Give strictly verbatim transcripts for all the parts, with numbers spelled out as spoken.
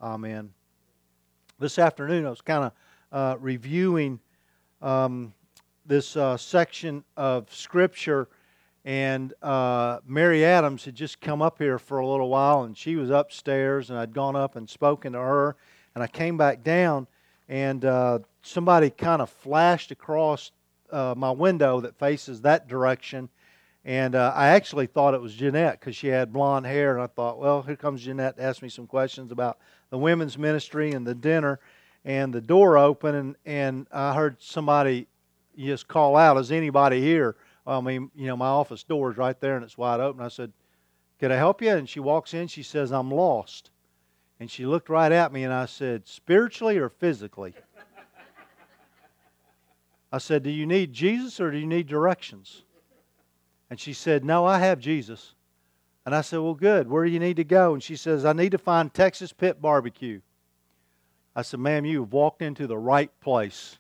Amen. This afternoon I was kind of uh, reviewing um, this uh, section of Scripture, and uh, Mary Adams had just come up here for a little while, and she was upstairs, and I'd gone up and spoken to her, and I came back down, and uh, somebody kind of flashed across uh, my window that faces that direction, and uh, I actually thought it was Jeanette because she had blonde hair, and I thought, well, here comes Jeanette to ask me some questions about the women's ministry and the dinner, and the door opened, and, and I heard somebody just call out, is anybody here? I mean, you know, my office door is right there, and it's wide open. I said, can I help you? And she walks in, she says, I'm lost. And she looked right at me, and I said, spiritually or physically? I said, do you need Jesus or do you need directions? And she said, no, I have Jesus. And I said, well, good. Where do you need to go? And she says, I need to find Texas Pit Barbecue. I said, ma'am, you have walked into the right place.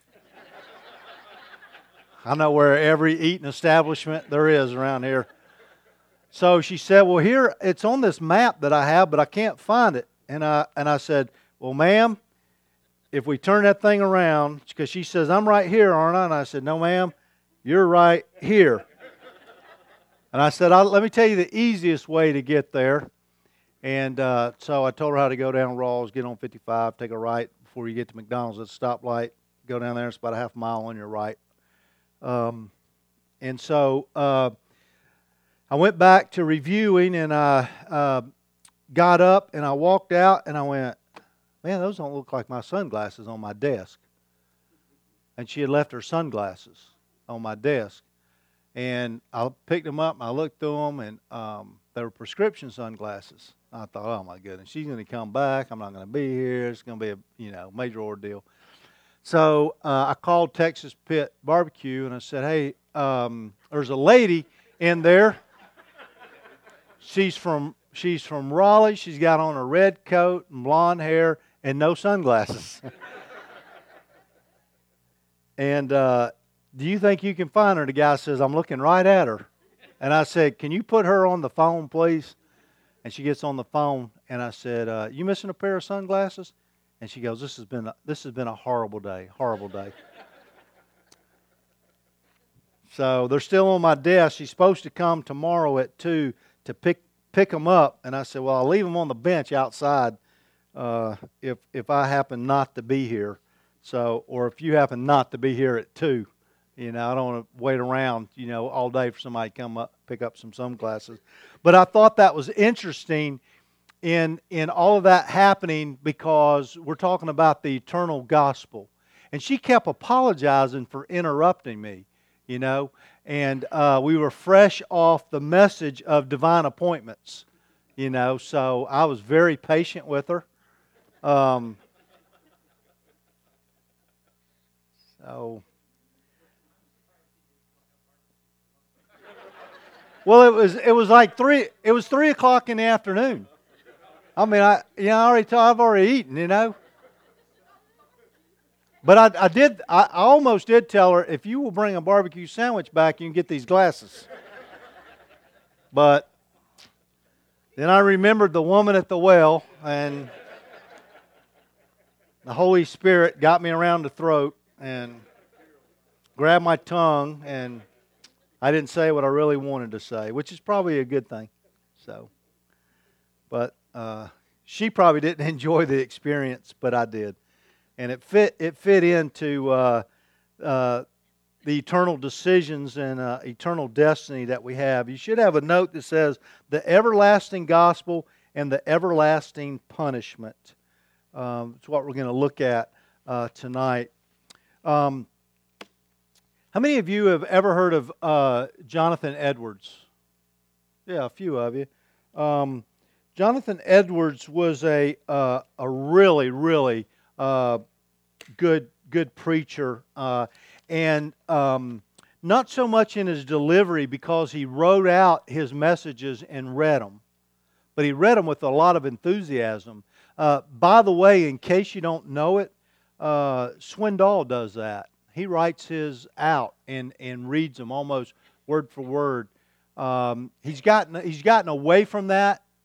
I know where every eating establishment there is around here. So she said, well, here, it's on this map that I have, but I can't find it. And I and I said, well, ma'am, if we turn that thing around, because she says, I'm right here, aren't I? And I said, no, ma'am, you're right here. And I said, I'll, let me tell you the easiest way to get there. And uh, so I told her how to go down Rawls, get on fifty-five, take a right before you get to McDonald's at the stoplight. Go down there, it's about a half mile on your right. Um, and so uh, I went back to reviewing, and I uh, got up, and I walked out, and I went, man, those don't look like my sunglasses on my desk. And she had left her sunglasses on my desk. And I picked them up, and I looked through them, and um, they were prescription sunglasses. I thought, oh, my goodness, she's going to come back. I'm not going to be here. It's going to be a you know major ordeal. So uh, I called Texas Pit Barbecue, and I said, hey, um, there's a lady in there. She's from she's from Raleigh. She's got on a red coat and blonde hair and no sunglasses. and uh, do you think you can find her? The guy says, I'm looking right at her. And I said, can you put her on the phone, please? And she gets on the phone, and I said, uh, you missing a pair of sunglasses? And she goes, this has been a, this has been a horrible day, horrible day. So they're still on my desk. She's supposed to come tomorrow at two to pick pick them up. And I said, well, I'll leave them on the bench outside uh, if if I happen not to be here. So, or if you happen not to be here at two. You know, I don't want to wait around, you know, all day for somebody to come up, pick up some sunglasses. But I thought that was interesting in in all of that happening because we're talking about the eternal gospel. And she kept apologizing for interrupting me, you know. And uh, we were fresh off the message of divine appointments, you know. So I was very patient with her. Um, so... Well, it was it was like three. It was three o'clock in the afternoon. I mean, I you know I already told, I've already eaten, you know. But I, I did. I, I almost did tell her, if you will bring a barbecue sandwich back, you can get these glasses. But then I remembered the woman at the well, and the Holy Spirit got me around the throat and grabbed my tongue, and I didn't say what I really wanted to say, which is probably a good thing. So, but uh, she probably didn't enjoy the experience, but I did, and it fit. It fit into uh, uh, the eternal decisions and uh, eternal destiny that we have. You should have a note that says the everlasting gospel and the everlasting punishment. Um, it's what we're going to look at uh, tonight. Um, How many of you have ever heard of uh, Jonathan Edwards? Yeah, a few of you. Um, Jonathan Edwards was a uh, a really, really uh, good good preacher, uh, and um, not so much in his delivery because he wrote out his messages and read them, but he read them with a lot of enthusiasm. Uh, by the way, in case you don't know it, uh, Swindoll does that. He writes his out and, and reads them almost word for word. Um, he's gotten he's gotten away from that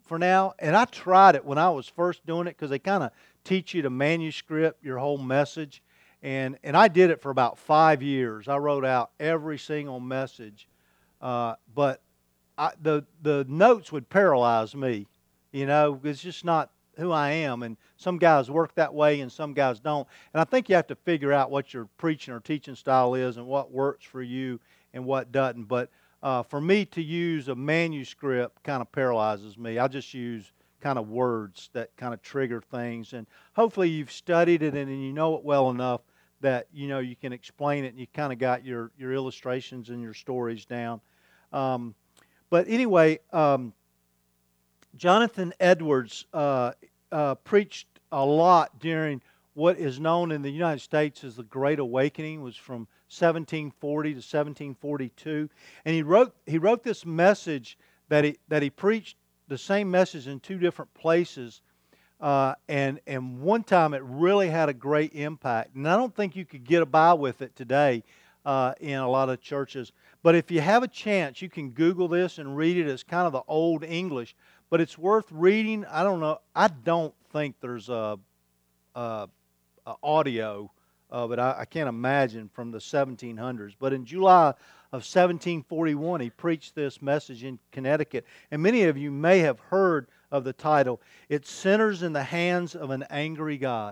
for now. And I tried it when I was first doing it because they kind of teach you to manuscript your whole message. And, and I did it for about five years. I wrote out every single message. Uh, but I, the, the notes would paralyze me. You know, it's just not who I am. And some guys work that way and some guys don't. And I think you have to figure out what your preaching or teaching style is and what works for you and what doesn't. But uh, for me to use a manuscript kind of paralyzes me. I just use kind of words that kind of trigger things. And hopefully you've studied it and you know it well enough that, you know, you can explain it and you kind of got your, your illustrations and your stories down. Um, but anyway, um, Jonathan Edwards uh, uh, preached a lot during what is known in the United States as the Great Awakening. It was from seventeen forty to seventeen forty-two, and he wrote he wrote this message that he that he preached the same message in two different places, uh, and and one time it really had a great impact. And I don't think you could get by with it today uh, in a lot of churches. But if you have a chance, you can Google this and read it. It's kind of the old English. But it's worth reading. I don't know. I don't think there's a, a, a audio of it. I, I can't imagine from the seventeen hundreds. But in July of seventeen forty-one, he preached this message in Connecticut. And many of you may have heard of the title. It Sinners in the Hands of an Angry God.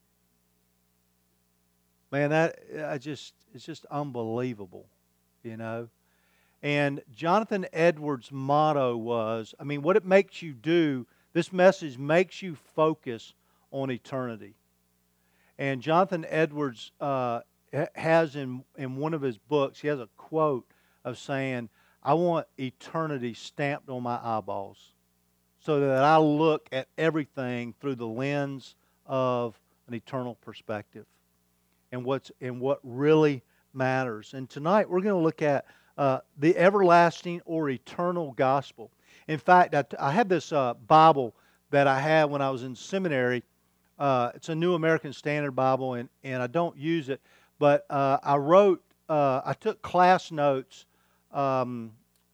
Man, that I just it's just unbelievable, you know. And Jonathan Edwards' motto was, I mean, what it makes you do, this message makes you focus on eternity. And Jonathan Edwards uh, has in, in one of his books, he has a quote of saying, I want eternity stamped on my eyeballs so that I look at everything through the lens of an eternal perspective and what's and what really matters. And tonight we're going to look at Uh, the everlasting or eternal gospel. In fact, I, I have this uh, Bible that I had when I was in seminary. Uh, it's a New American Standard Bible, and, and I don't use it. But uh, I wrote, uh, I took class notes um,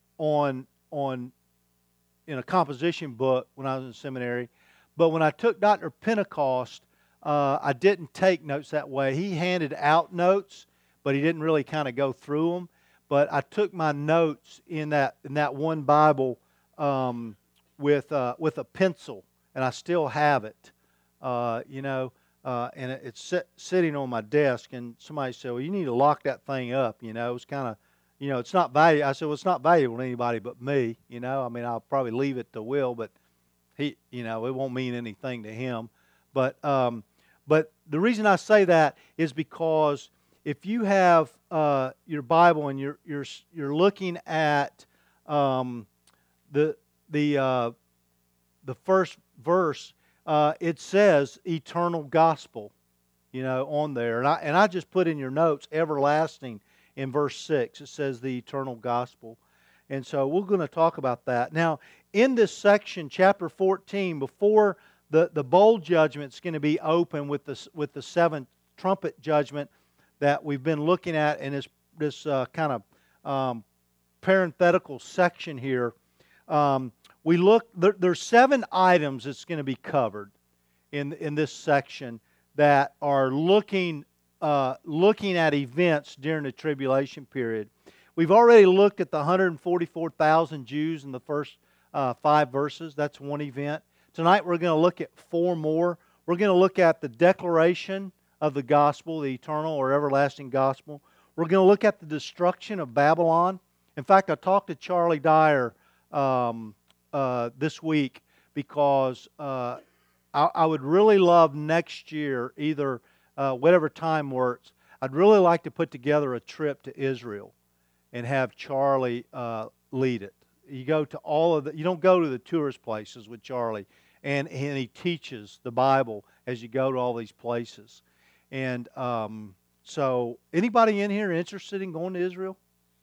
on on in a composition book when I was in seminary. But when I took Doctor Pentecost, uh, I didn't take notes that way. He handed out notes, but he didn't really kind of go through them. But I took my notes in that in that one Bible um, with uh, with a pencil, and I still have it. Uh, you know, uh, and it's sit, sitting on my desk. And somebody said, "Well, you need to lock that thing up." You know, it's kind of, you know, it's not valuable. I said, "Well, it's not valuable to anybody but me." You know, I mean, I'll probably leave it to Will, but he, you know, it won't mean anything to him. But um, but the reason I say that is because if you have uh, your Bible and you're you're you're looking at um, the the uh, the first verse, uh, it says eternal gospel, you know, on there, and I and I just put in your notes everlasting in verse six. It says the eternal gospel, and so we're going to talk about that now in this section, chapter fourteen. Before the the bowl judgment's going to be open with the with the seventh trumpet judgment that we've been looking at in this this uh, kind of um, parenthetical section here. Um, we look there, there's seven items that's going to be covered in in this section that are looking uh, looking at events during the tribulation period. We've already looked at the one hundred forty-four thousand Jews in the first uh, five verses. That's one event. Tonight we're going to look at four more. We're going to look at the declaration of the gospel, the eternal or everlasting gospel. We're going to look at the destruction of Babylon. In fact, I talked to Charlie Dyer um, uh, this week because uh, I, I would really love next year, either uh, whatever time works, I'd really like to put together a trip to Israel and have Charlie uh, lead it. You go to all of the, you don't go to the tourist places with Charlie, and, and he teaches the Bible as you go to all these places. And um, so, anybody in here interested in going to Israel?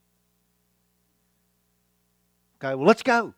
Okay, well, let's go.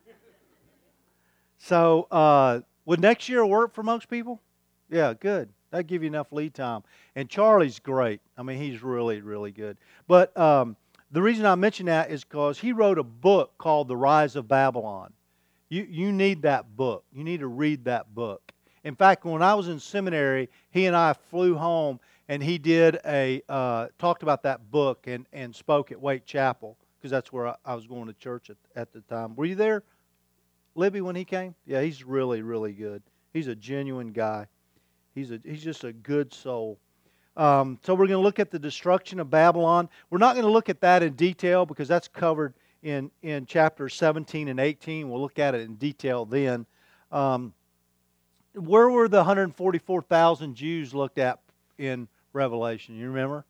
So, uh, would next year work for most people? Yeah, good. That'd give you enough lead time. And Charlie's great. I mean, he's really, really good. But um, the reason I mention that is because he wrote a book called The Rise of Babylon. You, you need that book. You need to read that book. In fact, when I was in seminary, he and I flew home, and he did a, uh, talked about that book and, and spoke at Wake Chapel, because that's where I, I was going to church at, at the time. Were you there, Libby, when he came? Yeah, he's really, really good. He's a genuine guy. He's a he's just a good soul. Um, so we're going to look at the destruction of Babylon. We're not going to look at that in detail because that's covered in, in chapters seventeen and eighteen. We'll look at it in detail then. Um, where were the one hundred forty-four thousand Jews looked at in Revelation? You remember?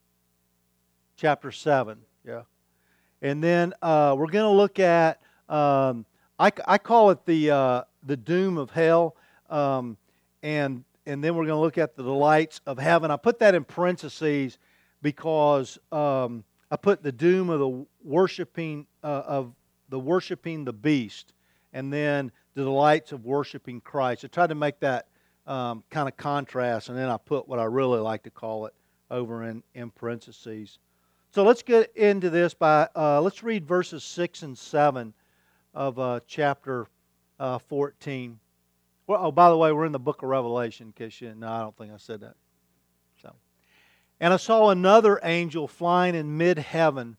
Chapter seven. Yeah. And then uh, we're going to look at, um, I, I call it the uh, the doom of hell. Um, and and then we're going to look at the delights of heaven. I put that in parentheses because um, I put the doom of the worshiping uh, of the worshiping the beast, and then the delights of worshiping Christ. I tried to make that um, kind of contrast, and then I put what I really like to call it over in, in parentheses. So let's get into this by uh, let's read verses six and seven of uh, chapter uh, fourteen. Well, oh, by the way, we're in the book of Revelation. In case you, no, I don't think I said that. So, and I saw another angel flying in mid-heaven,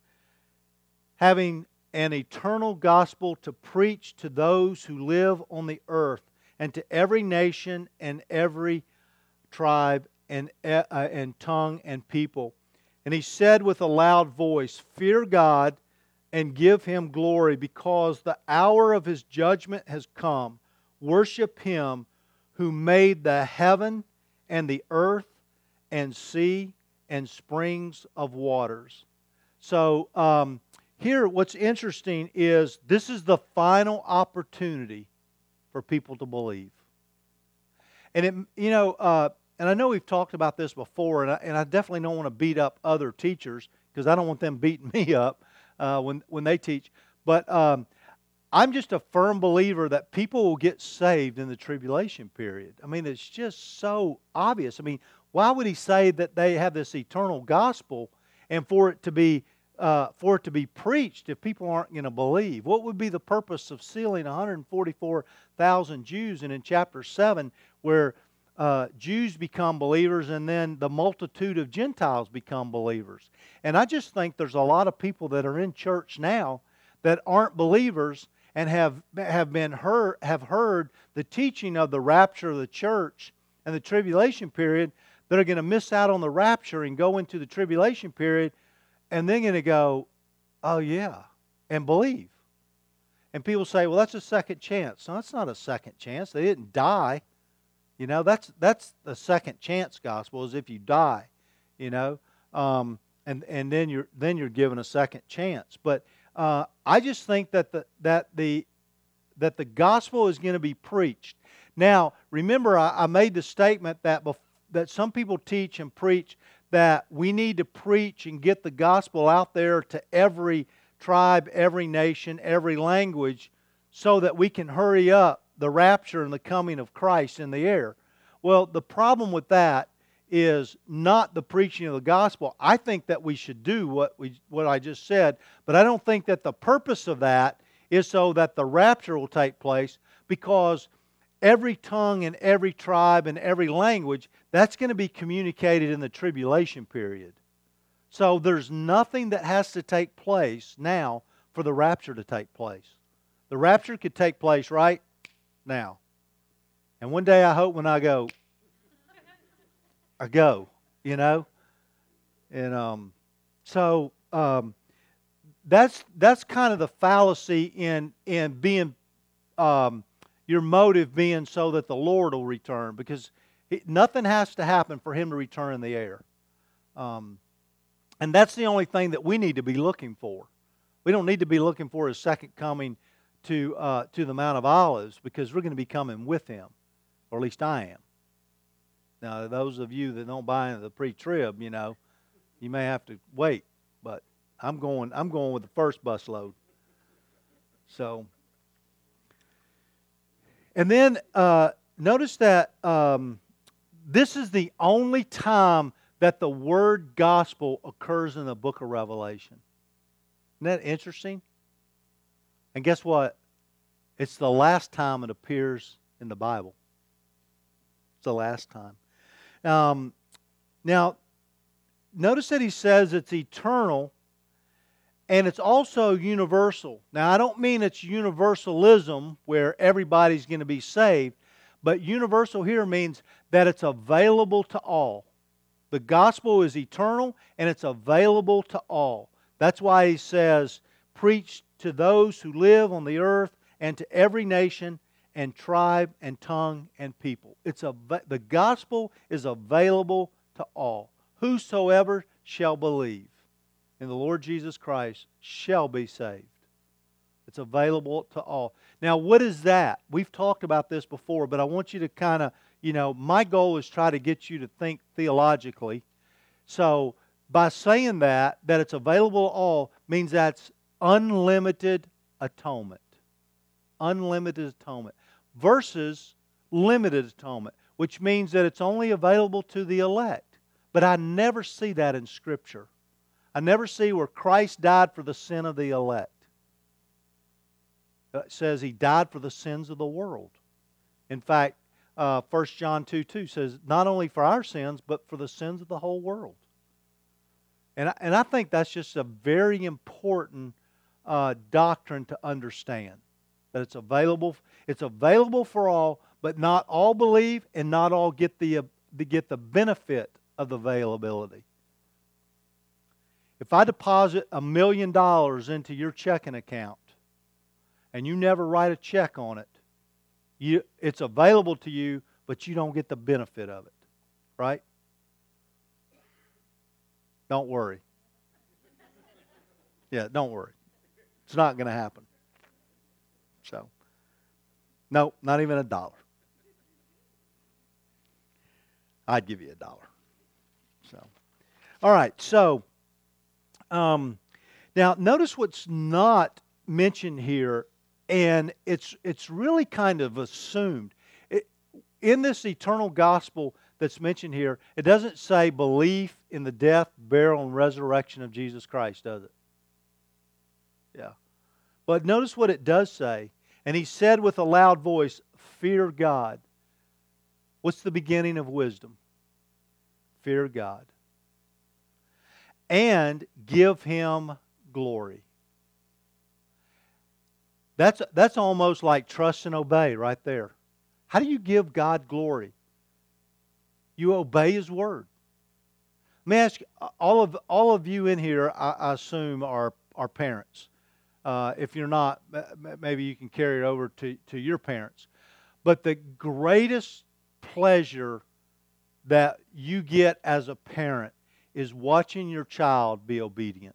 having an eternal gospel to preach to those who live on the earth, and to every nation and every tribe and uh, and tongue and people. And he said with a loud voice, "Fear God and give Him glory, because the hour of His judgment has come. Worship Him who made the heaven and the earth and sea and springs of waters." So um, here what's interesting is this is the final opportunity for people to believe. And, it, you know, uh, and I know we've talked about this before, and I, and I definitely don't want to beat up other teachers because I don't want them beating me up uh, when, when they teach. But um, I'm just a firm believer that people will get saved in the tribulation period. I mean, it's just so obvious. I mean, why would he say that they have this eternal gospel and for it to be uh, for it to be preached if people aren't going to believe? What would be the purpose of sealing one hundred forty-four thousand Jews? And in chapter seven, where uh, Jews become believers and then the multitude of Gentiles become believers. And I just think there's a lot of people that are in church now that aren't believers and have have been heard have heard the teaching of the rapture of the church and the tribulation period, that are going to miss out on the rapture and go into the tribulation period, and then going to go, "Oh yeah," and believe. And people say, "Well, that's a second chance." No, that's not a second chance. They didn't die. You know, that's that's the second chance gospel, is if you die. You know, um, and and then you're then you're given a second chance. But Uh, I just think that the that the that the gospel is going to be preached. Now, remember, I, I made the statement that bef- that some people teach and preach that we need to preach and get the gospel out there to every tribe, every nation, every language, so that we can hurry up the rapture and the coming of Christ in the air. Well, the problem with that is not the preaching of the gospel. I think that we should do what we what I just said, but I don't think that the purpose of that is so that the rapture will take place, because every tongue and every tribe and every language, that's going to be communicated in the tribulation period. So there's nothing that has to take place now for the rapture to take place. The rapture could take place right now. And one day I hope when I go, I go, you know, and um, so um, that's that's kind of the fallacy in in being um, your motive being so that the Lord will return, because it, nothing has to happen for Him to return in the air, um, and that's the only thing that we need to be looking for. We don't need to be looking for His second coming to uh, to the Mount of Olives, because we're going to be coming with Him, or at least I am. Now, those of you that don't buy into the pre-trib, you know, you may have to wait. But I'm going. I'm going with the first busload. So, and then uh, notice that um, this is the only time that the word gospel occurs in the book of Revelation. Isn't that interesting? And guess what? It's the last time it appears in the Bible. It's the last time. Um, now, notice that he says it's eternal and it's also universal. Now, I don't mean it's universalism where everybody's going to be saved, but universal here means that it's available to all. The gospel is eternal and it's available to all. That's why he says, preach to those who live on the earth and to every nation and tribe and tongue and people. It's a, the gospel is available to all. Whosoever shall believe in the Lord Jesus Christ shall be saved. It's available to all. Now, what is that? We've talked about this before, but I want you to kind of, you know, my goal is try to get you to think theologically. So, by saying that, that it's available to all, means that's unlimited atonement. Unlimited atonement. Versus limited atonement, which means that it's only available to the elect. But I never see that in Scripture. I never see where Christ died for the sin of the elect. It says He died for the sins of the world. In fact, uh, First John two two says, not only for our sins, but for the sins of the whole world. And I, and I think that's just a very important uh, doctrine to understand. That it's available, it's available for all, but not all believe and not all get the, uh, get the benefit of the availability. If I deposit a million dollars into your checking account and you never write a check on it, you, it's available to you, but you don't get the benefit of it. Right? Don't worry. Yeah, don't worry. It's not going to happen. So, no, not even a dollar. I'd give you a dollar. So, all right. So, um, now notice what's not mentioned here, and it's it's really kind of assumed. It, in this eternal gospel that's mentioned here, it doesn't say belief in the death, burial, and resurrection of Jesus Christ, does it? Yeah. But notice what it does say. And he said with a loud voice, fear God. What's the beginning of wisdom? Fear God. And give Him glory. That's, that's almost like trust and obey right there. How do you give God glory? You obey His Word. Let me ask you, all of, all of you in here, I, I assume, are, are parents. Uh, if you're not, maybe you can carry it over to, to your parents. But the greatest pleasure that you get as a parent is watching your child be obedient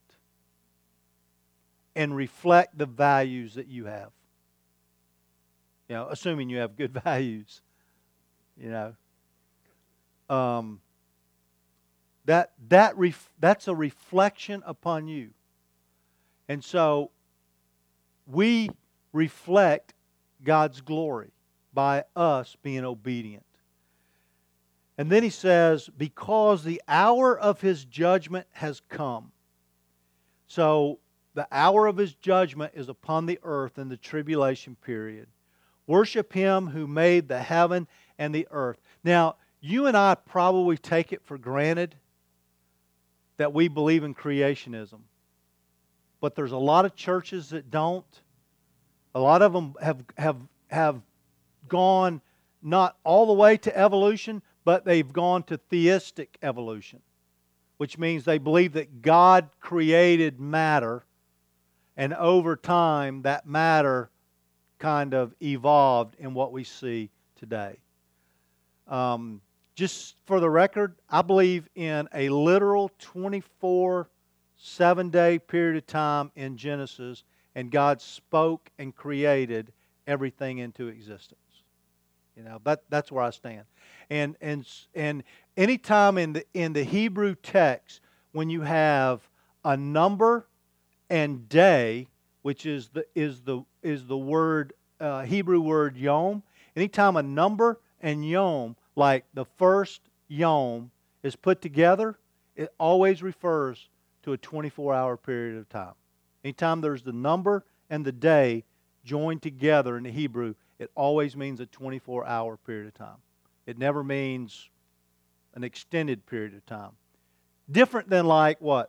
and reflect the values that you have. You know, assuming you have good values. You know, um, that that ref, that's a reflection upon you, and so we reflect God's glory by us being obedient. And then he says, because the hour of His judgment has come. So the hour of His judgment is upon the earth in the tribulation period. Worship Him who made the heaven and the earth. Now, you and I probably take it for granted that we believe in creationism. But there's a lot of churches that don't. A lot of them have, have, have gone not all the way to evolution, but they've gone to theistic evolution, which means they believe that God created matter, and over time that matter kind of evolved in what we see today. Um, just for the record, I believe in a literal twenty-four, seven-day period of time in Genesis, and God spoke and created everything into existence. You know, that that's where I stand. And and and any time in the in the Hebrew text when you have a number and day, which is the is the is the word uh, Hebrew word yom. Anytime a number and yom, like the first yom, is put together, it always refers to a twenty-four hour period of time. Anytime there's the number and the day, joined together in the Hebrew, it always means a twenty-four hour period of time. It never means an extended period of time. Different than like what?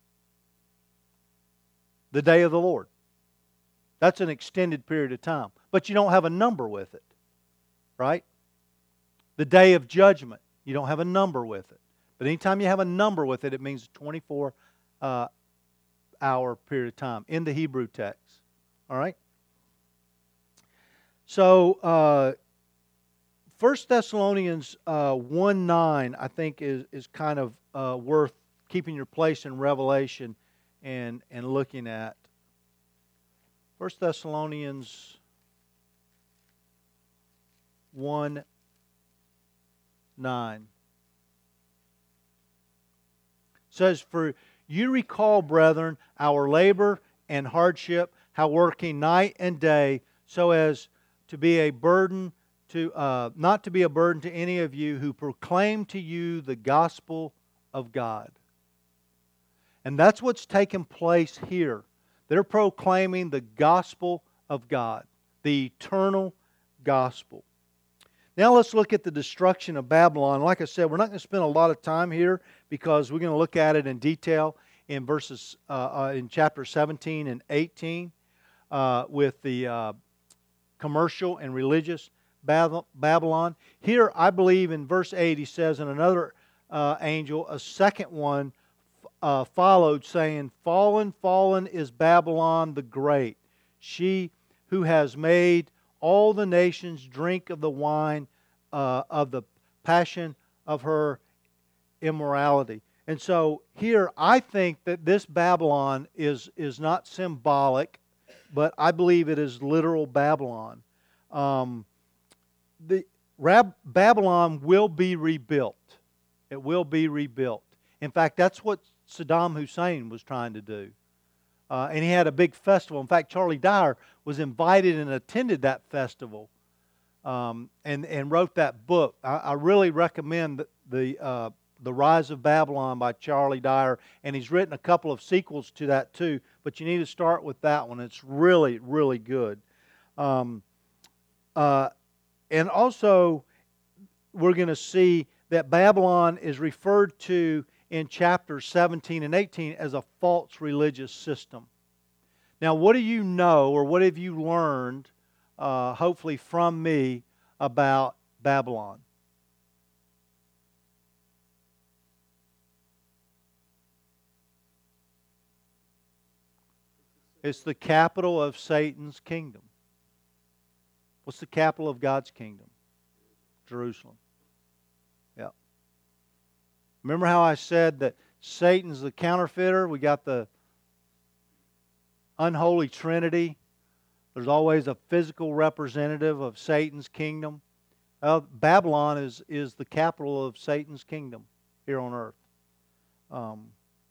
The day of the Lord. That's an extended period of time. But you don't have a number with it. Right? The day of judgment. You don't have a number with it. But anytime you have a number with it, it means a twenty-four hour period of time in the Hebrew text. All right? So, uh, First Thessalonians uh, one nine, I think, is, is kind of uh, worth keeping your place in Revelation and, and looking at. First Thessalonians one nine says, "For you recall, brethren, our labor and hardship, how working night and day, so as to be a burden to uh, not to be a burden to any of you who proclaim to you the gospel of God." And that's what's taken place here. They're proclaiming the gospel of God, the eternal gospel. Now let's look at the destruction of Babylon. Like I said, we're not going to spend a lot of time here because we're going to look at it in detail in verses uh, uh, in chapter seventeen and eighteen uh, with the uh, commercial and religious Babylon. Here, I believe in verse eight, he says, "And another uh, angel, a second one, uh, followed, saying, Fallen, fallen is Babylon the Great, she who has made all the nations drink of the wine uh, of the passion of her immorality." And so here, I think that this Babylon is, is not symbolic, but I believe it is literal Babylon. Um, the Rab- Babylon will be rebuilt. It will be rebuilt. In fact, that's what Saddam Hussein was trying to do. Uh, and he had a big festival. In fact, Charlie Dyer was invited and attended that festival um, and, and wrote that book. I, I really recommend the the, uh, the Rise of Babylon by Charlie Dyer. And he's written a couple of sequels to that too. But you need to start with that one. It's really, really good. Um, uh, and also, we're going to see that Babylon is referred to in chapters seventeen and eighteen as a false religious system. Now, what do you know, or what have you learned, uh, hopefully from me, about Babylon? It's the capital of Satan's kingdom. What's the capital of God's kingdom? Jerusalem. Yeah. Remember how I said that Satan's the counterfeiter? We got the unholy trinity. There's always a physical representative of Satan's kingdom. Uh, Babylon is, is the capital of Satan's kingdom here on earth. Um,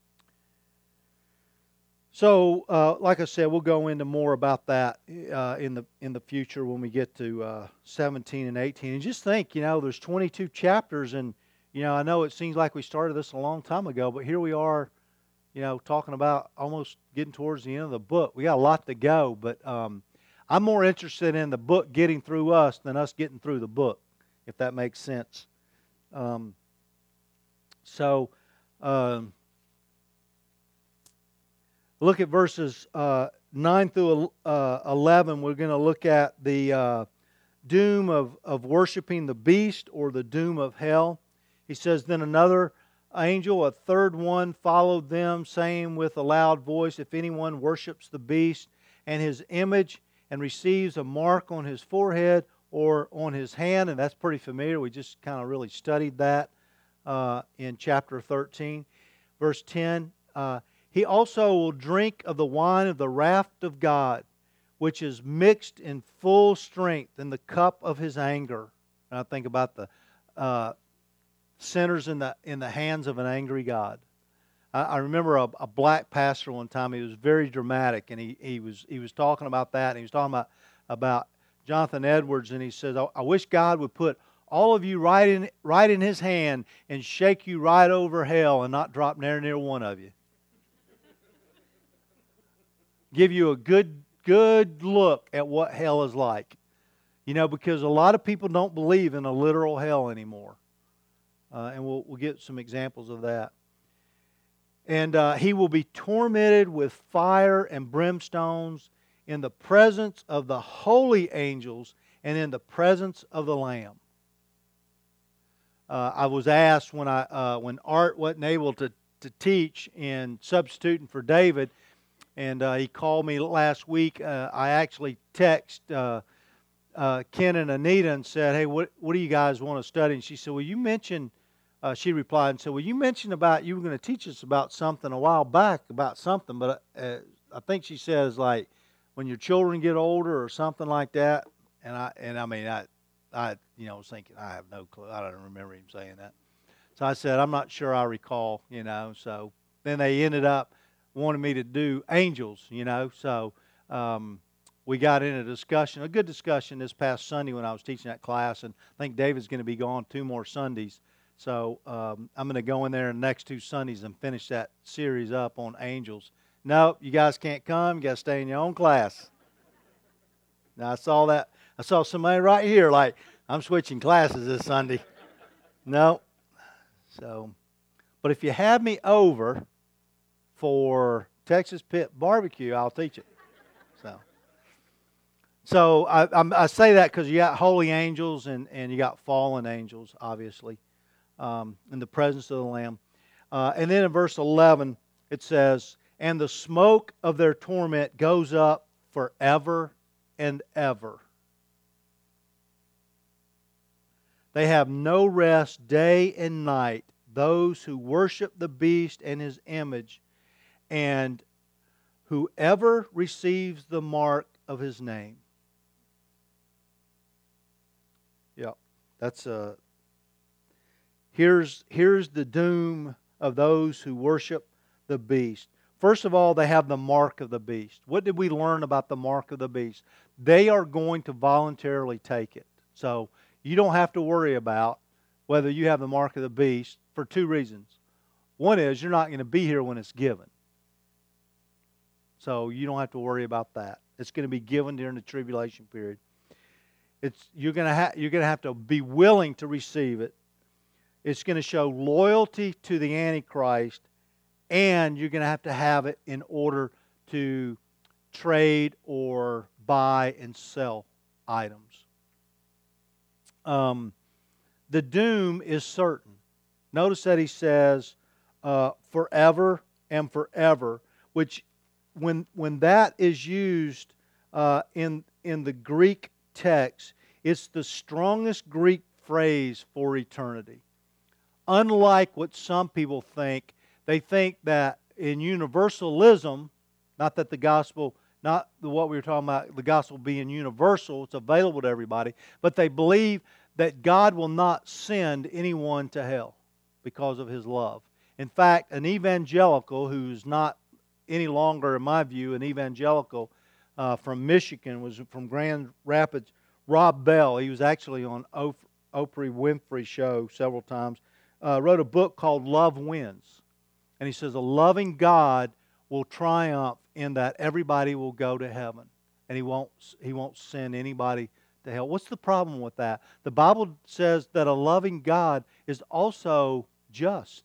so, uh, like I said, we'll go into more about that uh, in the in the future when we get to uh, seventeen and eighteen. And just think, you know, there's twenty-two chapters, and you know, I know it seems like we started this a long time ago, but here we are, you know, talking about almost getting towards the end of the book. We got a lot to go, but um, I'm more interested in the book getting through us than us getting through the book, if that makes sense. Um, so, um, look at verses uh, nine through uh, eleven. We're going to look at the uh, doom of, of worshiping the beast, or the doom of hell. He says, "Then another angel, a third one, followed them, saying with a loud voice, If anyone worships the beast and his image and receives a mark on his forehead or on his hand," and that's pretty familiar. We just kind of really studied that uh, in chapter thirteen. Verse ten, uh, "He also will drink of the wine of the wrath of God, which is mixed in full strength in the cup of his anger." And I think about the uh, sinners in the in the hands of an angry God. I, I remember a, a black pastor one time. He was very dramatic, and he, he was he was talking about that. And he was talking about about Jonathan Edwards, and he says, I, "I wish God would put all of you right in right in His hand and shake you right over hell, and not drop near near one of you. Give you a good good look at what hell is like. You know, because a lot of people don't believe in a literal hell anymore. Uh, and we'll, we'll get some examples of that. And uh, he will be tormented with fire and brimstones in the presence of the holy angels and in the presence of the Lamb. Uh, I was asked when I uh, when Art wasn't able to, to teach in substituting for David, and uh, he called me last week. Uh, I actually text uh, uh, Ken and Anita and said, "Hey, what what do you guys want to study?" And she said, "Well, you mentioned." Uh, she replied and said, "Well, you mentioned about you were going to teach us about something a while back about something, but uh, I think she says like when your children get older or something like that." And I and I mean I, I you know was thinking I have no clue. I don't remember him saying that. So I said I'm not sure I recall. You know. So then they ended up wanting me to do angels. You know. So um, we got in a discussion, a good discussion this past Sunday when I was teaching that class, and I think David's going to be gone two more Sundays. So um, I'm going to go in there in the next two Sundays and finish that series up on angels. Nope, you guys can't come. You got to stay in your own class. Now I saw that. I saw somebody right here like, I'm switching classes this Sunday. No. So, but if you have me over for Texas Pit Barbecue, I'll teach it. So, so I, I'm, I say that because you got holy angels and, and you got fallen angels, obviously. Um, in the presence of the Lamb. Uh, and then in verse eleven, it says, "And the smoke of their torment goes up forever and ever. They have no rest day and night, those who worship the beast and his image, and whoever receives the mark of his name." Yeah, that's a... Here's, here's the doom of those who worship the beast. First of all, they have the mark of the beast. What did we learn about the mark of the beast? They are going to voluntarily take it. So you don't have to worry about whether you have the mark of the beast for two reasons. One is you're not going to be here when it's given. So you don't have to worry about that. It's going to be given during the tribulation period. It's, you're going to ha- you're going to have to be willing to receive it. It's going to show loyalty to the Antichrist, and you're going to have to have it in order to trade or buy and sell items. Um, the doom is certain. Notice that he says uh, forever and forever, which when when that is used uh, in in the Greek text, it's the strongest Greek phrase for eternity. Unlike what some people think, they think that in universalism, not that the gospel, not what we were talking about, the gospel being universal, it's available to everybody, but they believe that God will not send anyone to hell because of His love. In fact, an evangelical who's not any longer, in my view, an evangelical uh, from Michigan, was from Grand Rapids, Rob Bell. He was actually on Oprah Winfrey's show several times. Uh, wrote a book called Love Wins. And he says a loving God will triumph in that everybody will go to heaven. And He won't, he won't send anybody to hell. What's the problem with that? The Bible says that a loving God is also just.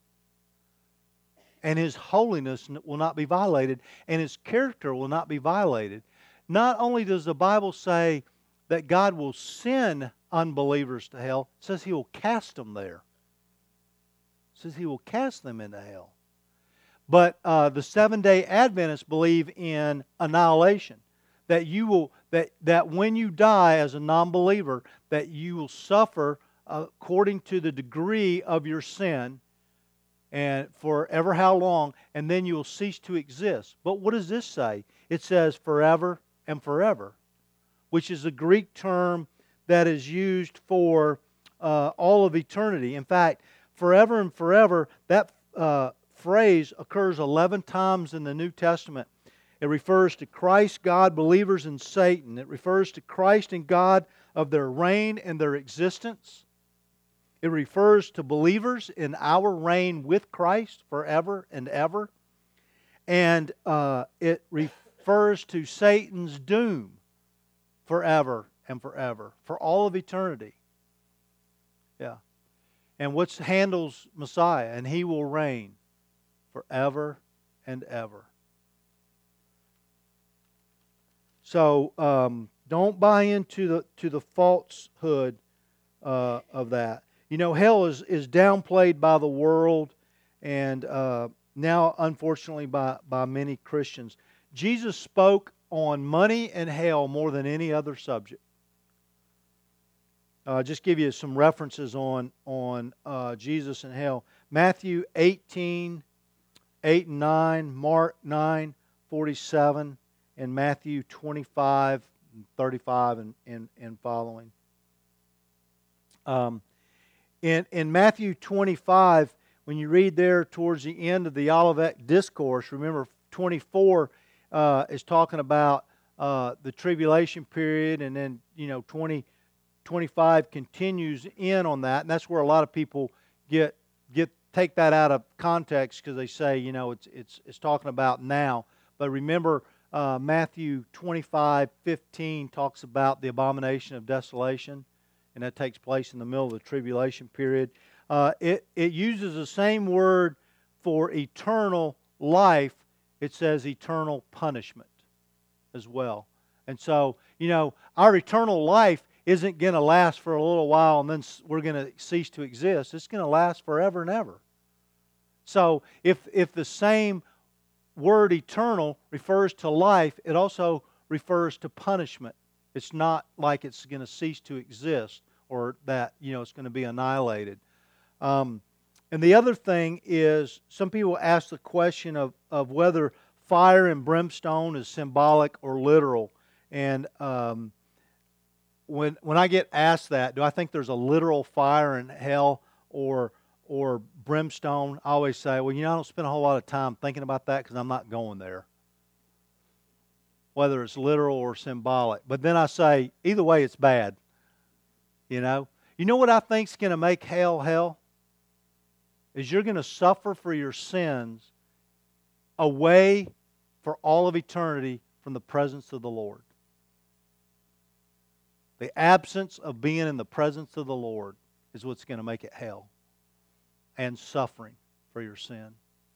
And His holiness will not be violated. And His character will not be violated. Not only does the Bible say that God will send unbelievers to hell, it says He will cast them there. It says He will cast them into hell. But uh, the Seventh-day Adventists believe in annihilation. That you will that that when you die as a non-believer, that you will suffer according to the degree of your sin, and for ever how long, and then you will cease to exist. But what does this say? It says forever and forever, which is a Greek term that is used for uh, all of eternity. In fact, forever and forever, that uh, phrase occurs eleven times in the New Testament. It refers to Christ, God, believers, and Satan. It refers to Christ and God of their reign and their existence. It refers to believers in our reign with Christ forever and ever. And uh, it refers refers to Satan's doom forever and forever, for all of eternity. Yeah. And what handles Messiah? And He will reign forever and ever. So um, don't buy into the to the falsehood uh, of that. You know, hell is, is downplayed by the world, and uh, now, unfortunately, by, by many Christians. Jesus spoke on money and hell more than any other subject. Uh, just give you some references on, on uh, Jesus and hell. Matthew eighteen, eight and nine, Mark nine, forty-seven, and Matthew twenty-five, thirty-five and, and, and following. Um, in, in Matthew twenty-five, when you read there towards the end of the Olivet Discourse, remember twenty-four uh, is talking about uh, the tribulation period, and then, you know, twenty, twenty-five continues in on that, and that's where a lot of people get get take that out of context because they say, you know, it's it's it's talking about now. But remember, uh, Matthew twenty-five fifteen talks about the abomination of desolation, and that takes place in the middle of the tribulation period. Uh, it it uses the same word for eternal life. It says eternal punishment as well. And so, you know, our eternal life isn't going to last for a little while and then we're going to cease to exist. It's going to last forever and ever. So if if the same word eternal refers to life, it also refers to punishment. It's not like it's going to cease to exist or that, you know, it's going to be annihilated. Um, and the other thing is, some people ask the question of, of whether fire and brimstone is symbolic or literal. And um, when when I get asked that, do I think there's a literal fire in hell or or brimstone? I always say, well, you know, I don't spend a whole lot of time thinking about that because I'm not going there, whether it's literal or symbolic. But then I say, either way, it's bad. You know, you know what I think is going to make hell hell? Is you're going to suffer for your sins away for all of eternity from the presence of the Lord. The absence of being in the presence of the Lord is what's going to make it hell. And suffering for your sin.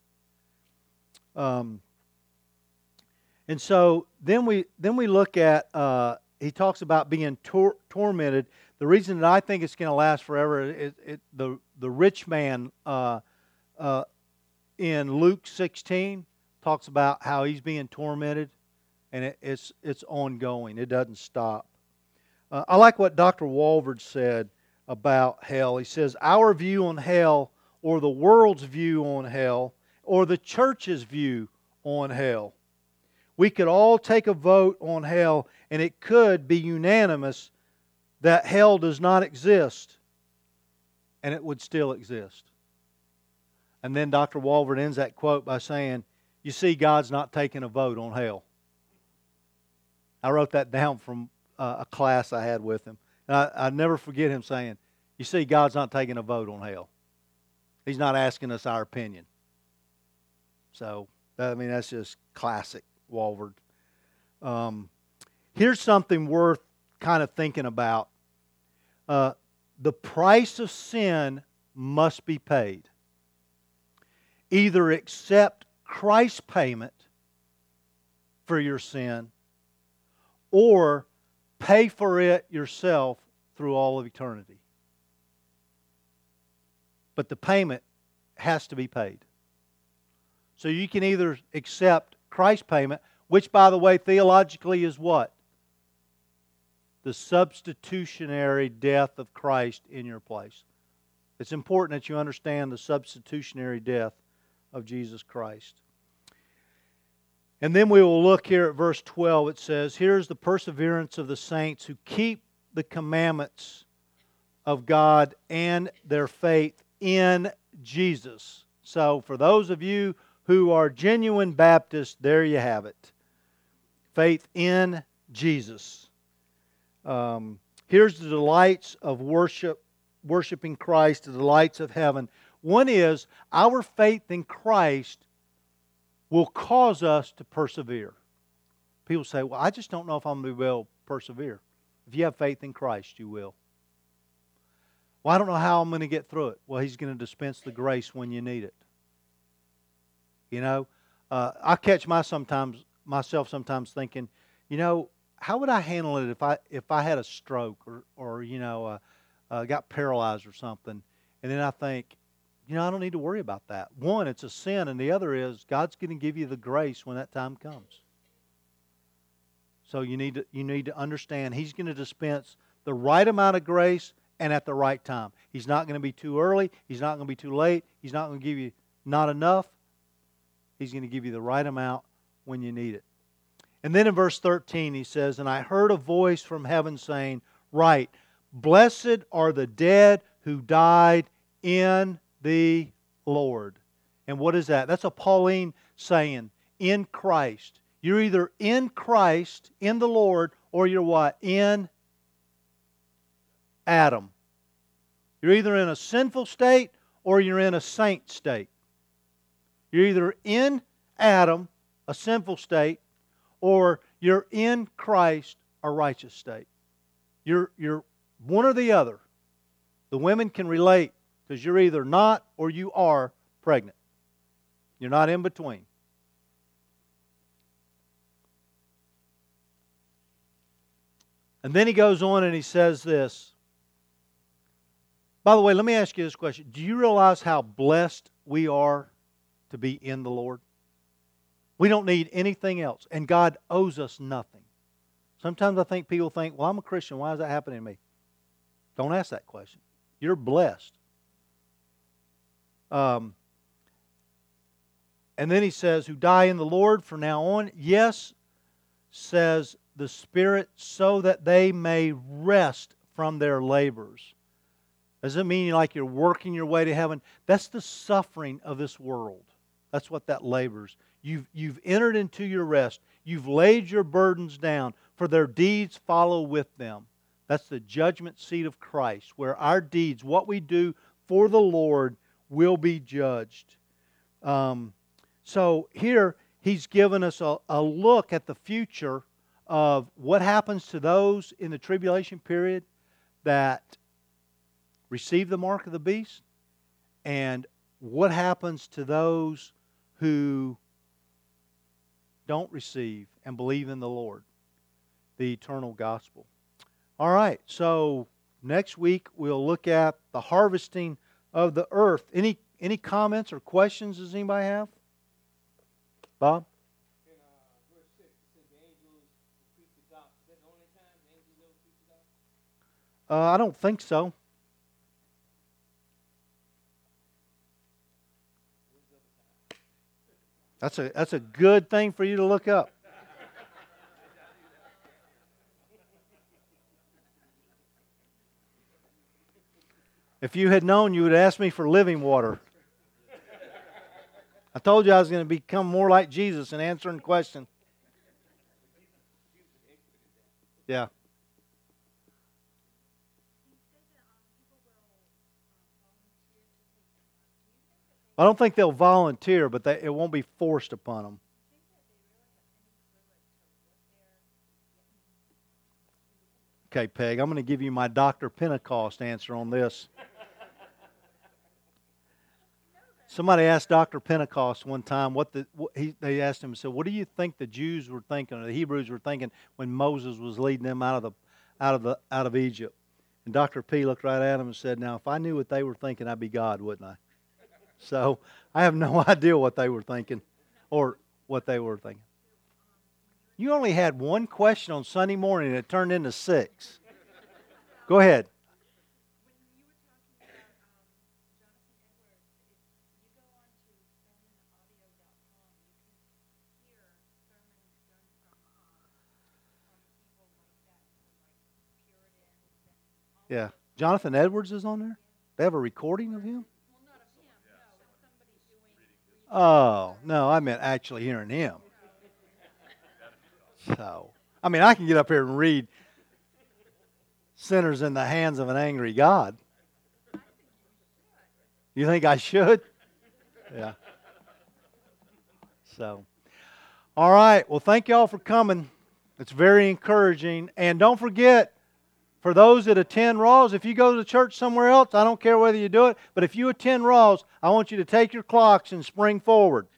Um, and so then we then we look at, uh, he talks about being tor- tormented. The reason that I think it's going to last forever is it, the, the rich man uh, uh, in Luke sixteen talks about how he's being tormented, and it, it's, it's ongoing. It doesn't stop. Uh, I like what Doctor Walvoord said about hell. He says, our view on hell, or the world's view on hell, or the church's view on hell. We could all take a vote on hell, and it could be unanimous that hell does not exist, and it would still exist. And then Doctor Walvoord ends that quote by saying, you see, God's not taking a vote on hell. I wrote that down from uh, a class I had with him. And I, I never forget him saying, you see, God's not taking a vote on hell. He's not asking us our opinion. So, I mean, that's just classic Walvoord. Um, here's something worth kind of thinking about. Uh, the price of sin must be paid. Either accept Christ's payment for your sin, or pay for it yourself through all of eternity. But the payment has to be paid. So you can either accept Christ's payment, which, by the way, theologically is what? The substitutionary death of Christ in your place. It's important that you understand the substitutionary death of Jesus Christ. And then we will look here at verse twelve. It says, here's the perseverance of the saints who keep the commandments of God and their faith in Jesus. So for those of you who are genuine Baptists, there you have it. Faith in Jesus. Um, here's the delights of worship, worshiping Christ, the delights of heaven. One is our faith in Christ will cause us to persevere. People say, well, I just don't know if I'm going to be able to persevere. If you have faith in Christ, you will. Well, I don't know how I'm going to get through it. Well, He's going to dispense the grace when you need it. You know, uh, I catch my sometimes myself sometimes thinking, you know, how would I handle it if I if I had a stroke or or you know uh, uh, got paralyzed or something, and then I think, you know, I don't need to worry about that. One, it's a sin, and the other is God's going to give you the grace when that time comes. So you need to you need to understand He's going to dispense the right amount of grace and at the right time. He's not going to be too early. He's not going to be too late. He's not going to give you not enough. He's going to give you the right amount when you need it. And then in verse thirteen he says, "And I heard a voice from heaven saying, Write, blessed are the dead who died in the Lord." And what is that? That's a Pauline saying, in Christ. You're either in Christ, in the Lord, or you're what? In Adam. You're either in a sinful state or you're in a saint state. You're either in Adam, a sinful state, or you're in Christ, a righteous state. You're, you're one or the other. The women can relate because you're either not or you are pregnant. You're not in between. And then he goes on and he says this. By the way, let me ask you this question. Do you realize how blessed we are to be in the Lord? We don't need anything else. And God owes us nothing. Sometimes I think people think, well, I'm a Christian. Why is that happening to me? Don't ask that question. You're blessed. Um, and then he says, who die in the Lord from now on. Yes, says the Spirit, so that they may rest from their labors. Doesn't mean like you're working your way to heaven. That's the suffering of this world. That's what that labors. You've, you've entered into your rest. You've laid your burdens down, for their deeds follow with them. That's the judgment seat of Christ, where our deeds, what we do for the Lord, will be judged. Um, so here, he's given us a, a look at the future of what happens to those in the tribulation period that receive the mark of the beast, and what happens to those who don't receive and believe in the Lord, the eternal gospel. All right, so next week we'll look at the harvesting of the earth. Any any comments or questions does anybody have? Bob? Uh, I don't think so. That's a that's a good thing for you to look up. If you had known, you would ask me for living water. I told you I was going to become more like Jesus in answering questions. Yeah. I don't think they'll volunteer, but they, it won't be forced upon them. Okay, Peg, I'm going to give you my Doctor Pentecost answer on this. Somebody asked Doctor Pentecost one time what the what he, they asked him, said, "What do you think the Jews were thinking, or the Hebrews were thinking when Moses was leading them out of the out of the out of Egypt?" And Doctor P looked right at him and said, "Now, if I knew what they were thinking, I'd be God, wouldn't I?" So I have no idea what they were thinking or what they were thinking. You only had one question on Sunday morning and it turned into six. Go ahead. Yeah. Jonathan Edwards is on there? They have a recording of him? Oh, no, I meant actually hearing him. So, I mean, I can get up here and read sinners in the hands of an angry God. You think I should? Yeah. So, all right. Well, thank you all for coming. It's very encouraging. And don't forget, for those that attend Raws, if you go to church somewhere else, I don't care whether you do it, but if you attend Raws, I want you to take your clocks and spring forward.